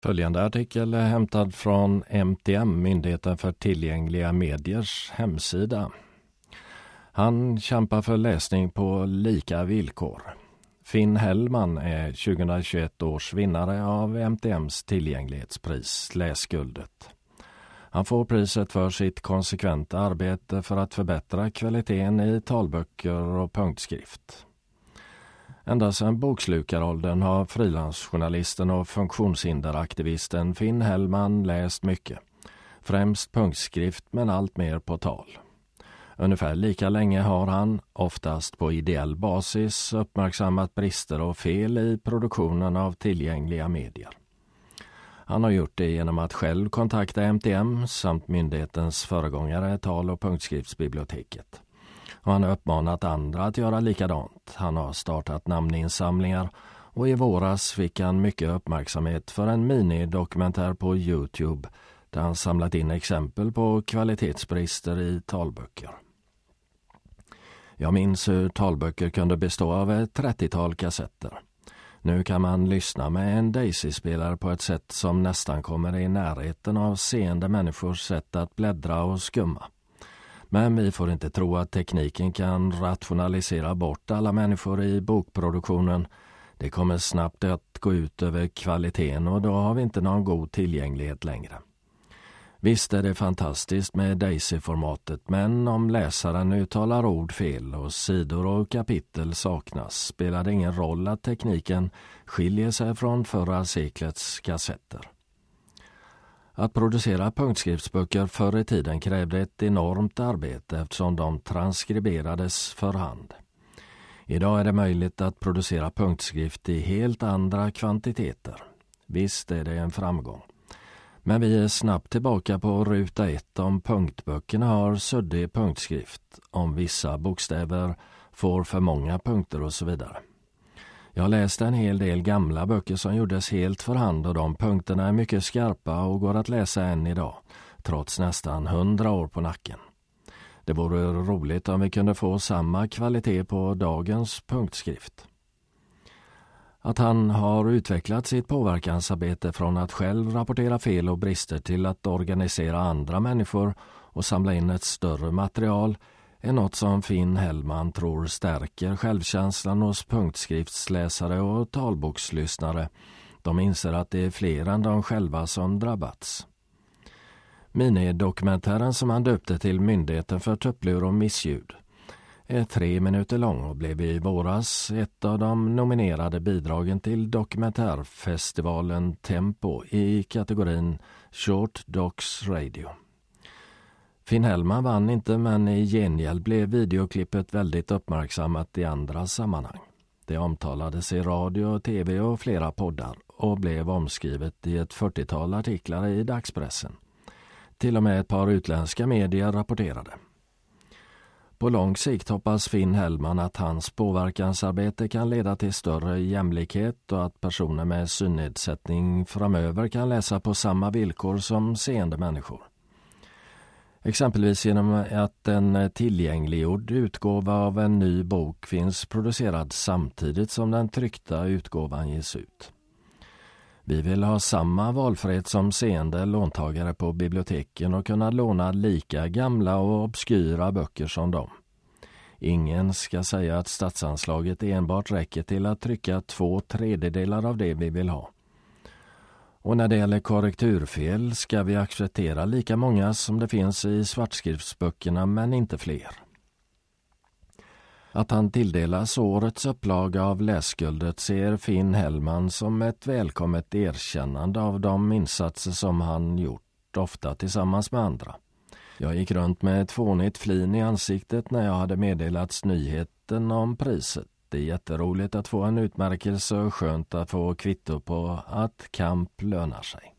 Följande artikel är hämtad från MTM, Myndigheten för tillgängliga mediers hemsida. Han kämpar för läsning på lika villkor. Finn Hellman är 2021 års vinnare av MTMs tillgänglighetspris, Läsguldet. Han får priset för sitt konsekventa arbete för att förbättra kvaliteten i talböcker och punktskrift. Ända sedan bokslukaråldern har frilansjournalisten och funktionshinderaktivisten Finn Hellman läst mycket. Främst punktskrift men allt mer på tal. Ungefär lika länge har han, oftast på ideell basis, uppmärksammat brister och fel i produktionen av tillgängliga medier. Han har gjort det genom att själv kontakta MTM samt myndighetens föregångare tal- och punktskriftsbiblioteket. Och han har uppmanat andra att göra likadant. Han har startat namninsamlingar och i våras fick han mycket uppmärksamhet för en minidokumentär på YouTube där han samlat in exempel på kvalitetsbrister i talböcker. Jag minns hur talböcker kunde bestå av ett 30-tal kassetter. Nu kan man lyssna med en Daisy-spelare på ett sätt som nästan kommer i närheten av seende människors sätt att bläddra och skumma. Men vi får inte tro att tekniken kan rationalisera bort alla människor i bokproduktionen. Det kommer snabbt att gå ut över kvaliteten och då har vi inte någon god tillgänglighet längre. Visst är det fantastiskt med Daisy-formatet, men om läsaren uttalar ord fel och sidor och kapitel saknas spelar det ingen roll att tekniken skiljer sig från förra seklets kassetter. Att producera punktskriftsböcker förr i tiden krävde ett enormt arbete eftersom de transkriberades för hand. Idag är det möjligt att producera punktskrift i helt andra kvantiteter. Visst är det en framgång. Men vi är snabbt tillbaka på ruta 1 om punktböckerna har suddig punktskrift, om vissa bokstäver får för många punkter och så vidare. Jag har läst en hel del gamla böcker som gjordes helt för hand och de punkterna är mycket skarpa och går att läsa än idag, trots nästan 100 år på nacken. Det vore roligt om vi kunde få samma kvalitet på dagens punktskrift. Att han har utvecklat sitt påverkansarbete från att själv rapportera fel och brister till att organisera andra människor och samla in ett större material är något som Finn Hellman tror stärker självkänslan hos punktskriftsläsare och talbokslyssnare. De inser att det är fler än de själva som drabbats. Minidokumentären som han döpte till Myndigheten för tupplur och missljud är 3 minuter lång och blev i våras ett av de nominerade bidragen till dokumentärfestivalen Tempo i kategorin Short Docs Radio. Finn Hellman vann inte, men i gengäld blev videoklippet väldigt uppmärksammat i andra sammanhang. Det omtalades i radio, tv och flera poddar och blev omskrivet i ett 40-tal artiklar i dagspressen. Till och med ett par utländska medier rapporterade. På lång sikt hoppas Finn Hellman att hans påverkansarbete kan leda till större jämlikhet och att personer med synnedsättning framöver kan läsa på samma villkor som seende människor. Exempelvis genom att en tillgängliggjord utgåva av en ny bok finns producerad samtidigt som den tryckta utgåvan ges ut. Vi vill ha samma valfrihet som seende låntagare på biblioteken och kunna låna lika gamla och obskyra böcker som dem. Ingen ska säga att statsanslaget enbart räcker till att trycka 2/3 av det vi vill ha. Och när det gäller korrekturfel ska vi acceptera lika många som det finns i svartskriftsböckerna, men inte fler. Att han tilldelas årets upplaga av Läsguldet ser Finn Hellman som ett välkommet erkännande av de insatser som han gjort, ofta tillsammans med andra. Jag gick runt med ett fånigt flin i ansiktet när jag hade meddelats nyheten om priset. Det är jätteroligt att få en utmärkelse och skönt att få kvitto på att kamp lönar sig.